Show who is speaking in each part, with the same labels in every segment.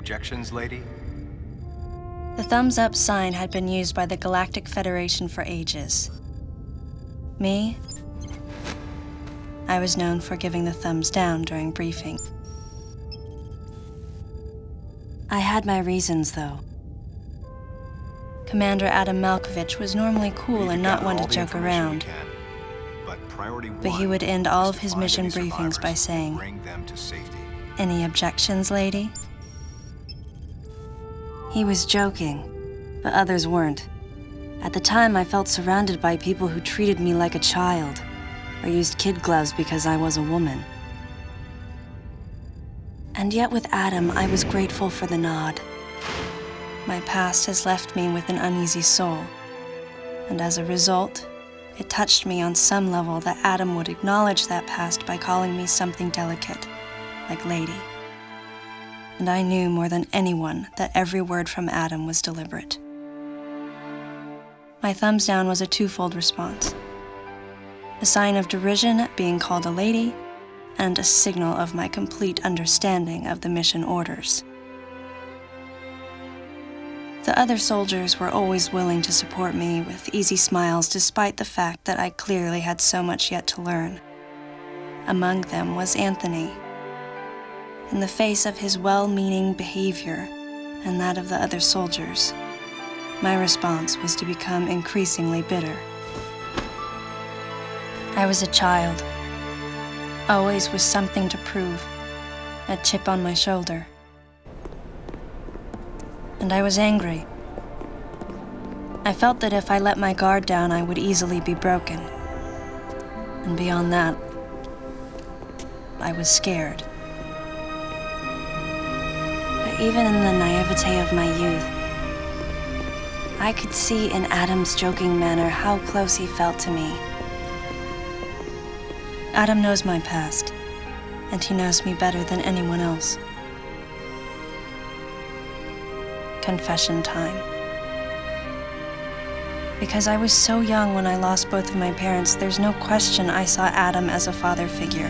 Speaker 1: objections, lady?
Speaker 2: The thumbs up sign had been used by the Galactic Federation for ages. Me? I was known for giving the thumbs down during briefing. I had my reasons, though. Commander Adam Malkovich was normally cool and not one to joke around. But he would end all of his mission briefings by saying, "Any objections, lady?" He was joking, but others weren't. At the time, I felt surrounded by people who treated me like a child, or used kid gloves because I was a woman. And yet with Adam, I was grateful for the nod. My past has left me with an uneasy soul, and as a result, it touched me on some level that Adam would acknowledge that past by calling me something delicate, like lady. And I knew more than anyone that every word from Adam was deliberate. My thumbs down was a twofold response: a sign of derision at being called a lady, and a signal of my complete understanding of the mission orders. The other soldiers were always willing to support me with easy smiles despite the fact that I clearly had so much yet to learn. Among them was Anthony. In the face of his well-meaning behavior and that of the other soldiers, my response was to become increasingly bitter. I was a child, always with something to prove, a chip on my shoulder. And I was angry. I felt that if I let my guard down, I would easily be broken. And beyond that, I was scared. But even in the naivete of my youth, I could see in Adam's joking manner how close he felt to me. Adam knows my past, and he knows me better than anyone else. Confession time. Because I was so young when I lost both of my parents, there's no question I saw Adam as a father figure.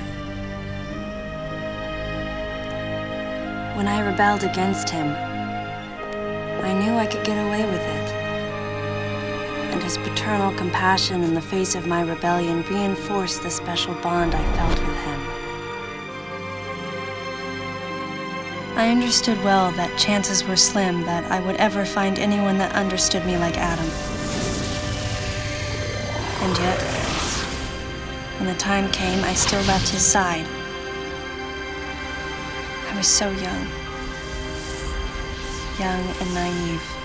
Speaker 2: When I rebelled against him, I knew I could get away with it. And his paternal compassion in the face of my rebellion reinforced the special bond I felt with him. I understood well that chances were slim that I would ever find anyone that understood me like Adam. And yet, when the time came, I still left his side. I was so young and naive.